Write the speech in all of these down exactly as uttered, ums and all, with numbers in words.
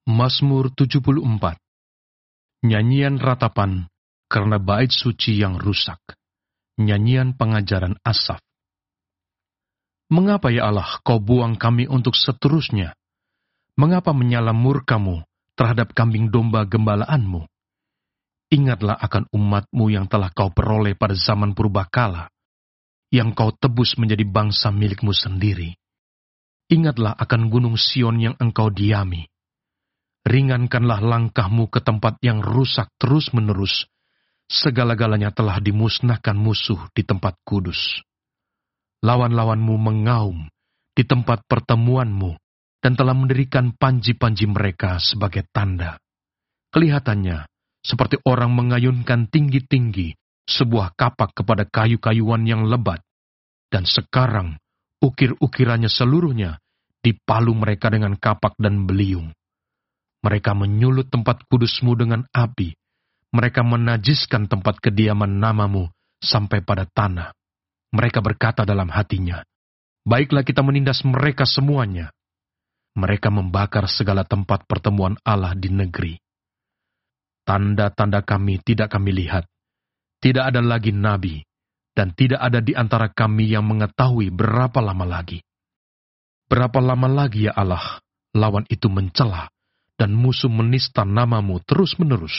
Mazmur tujuh puluh empat. Nyanyian ratapan karena bait suci yang rusak. Nyanyian pengajaran Asaf. Mengapa ya Allah kau buang kami untuk seterusnya? Mengapa menyala murkamu terhadap kambing domba gembalaanmu? Ingatlah akan umatmu yang telah kau peroleh pada zaman purbakala, yang kau tebus menjadi bangsa milikmu sendiri. Ingatlah akan gunung Sion yang engkau diami. Ringankanlah langkahmu ke tempat yang rusak terus-menerus. Segala-galanya telah dimusnahkan musuh di tempat kudus. Lawan-lawanmu mengaum di tempat pertemuanmu dan telah mendirikan panji-panji mereka sebagai tanda. Kelihatannya seperti orang mengayunkan tinggi-tinggi sebuah kapak kepada kayu-kayuan yang lebat. Dan sekarang ukir-ukirannya seluruhnya dipalu mereka dengan kapak dan beliung. Mereka menyulut tempat kudusmu dengan api. Mereka menajiskan tempat kediaman namamu sampai pada tanah. Mereka berkata dalam hatinya, baiklah kita menindas mereka semuanya. Mereka membakar segala tempat pertemuan Allah di negeri. Tanda-tanda kami tidak kami lihat. Tidak ada lagi nabi, dan tidak ada di antara kami yang mengetahui berapa lama lagi. Berapa lama lagi ya Allah, lawan itu mencela, dan musuh menista namamu terus-menerus.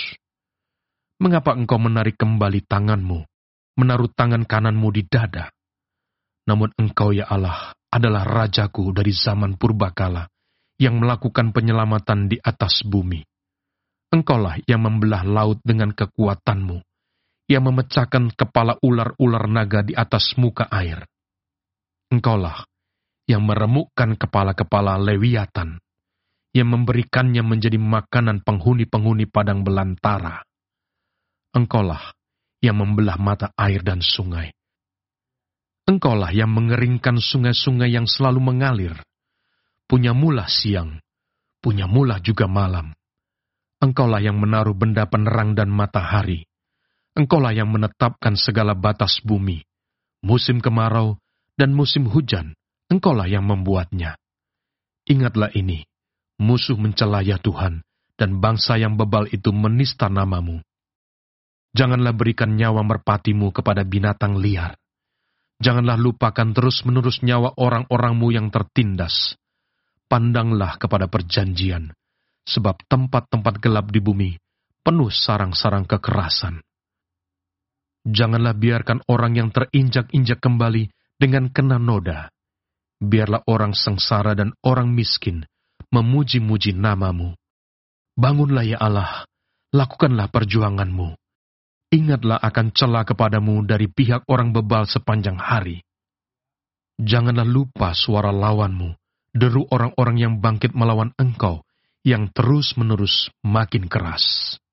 Mengapa engkau menarik kembali tanganmu, menaruh tangan kananmu di dada? Namun engkau ya Allah adalah Rajaku dari zaman purbakala, yang melakukan penyelamatan di atas bumi. Engkaulah yang membelah laut dengan kekuatanmu, yang memecahkan kepala ular-ular naga di atas muka air. Engkaulah yang meremukkan kepala-kepala Lewiatan, yang memberikannya menjadi makanan penghuni-penghuni padang belantara. Engkaulah yang membelah mata air dan sungai. Engkaulah yang mengeringkan sungai-sungai yang selalu mengalir. Punyamulah siang, punyamulah juga malam. Engkaulah yang menaruh benda penerang dan matahari. Engkaulah yang menetapkan segala batas bumi. Musim kemarau dan musim hujan, engkaulah yang membuatnya. Ingatlah ini, musuh mencela ya Tuhan, dan bangsa yang bebal itu menista namamu. Janganlah berikan nyawa merpatimu kepada binatang liar. Janganlah lupakan terus-menerus nyawa orang-orangmu yang tertindas. Pandanglah kepada perjanjian, sebab tempat-tempat gelap di bumi penuh sarang-sarang kekerasan. Janganlah biarkan orang yang terinjak-injak kembali dengan kena noda. Biarlah orang sengsara dan orang miskin memuji-muji namamu. Bangunlah ya Allah, lakukanlah perjuanganmu. Ingatlah akan cela kepadamu dari pihak orang bebal sepanjang hari. Janganlah lupa suara lawanmu, deru orang-orang yang bangkit melawan engkau, yang terus-menerus makin keras.